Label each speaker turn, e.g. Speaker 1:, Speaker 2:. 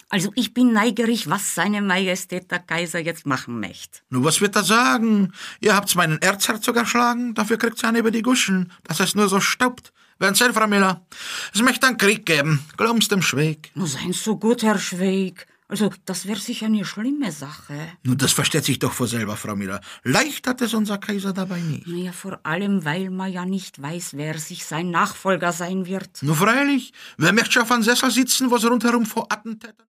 Speaker 1: Also ich bin neugierig, was seine Majestät der Kaiser jetzt machen möchte.
Speaker 2: Nun, was wird er sagen? Ihr habt's meinen Erzherzog erschlagen, dafür kriegt's einen über die Guschen, dass es nur so staubt. Wenn's sein, Frau Miller? Es möchte einen Krieg geben, glaubst dem Schweig.
Speaker 1: Nur seien so gut, Herr Schweig. Also, das wäre sicher eine schlimme Sache.
Speaker 2: Nun, das versteht sich doch vor selber, Frau Miller. Leicht hat es unser Kaiser dabei nicht.
Speaker 1: Naja, vor allem, weil man ja nicht weiß, wer sich sein Nachfolger sein wird.
Speaker 2: Nun freilich, wer möchte schon auf einem Sessel sitzen, wo es rundherum vor Attentätern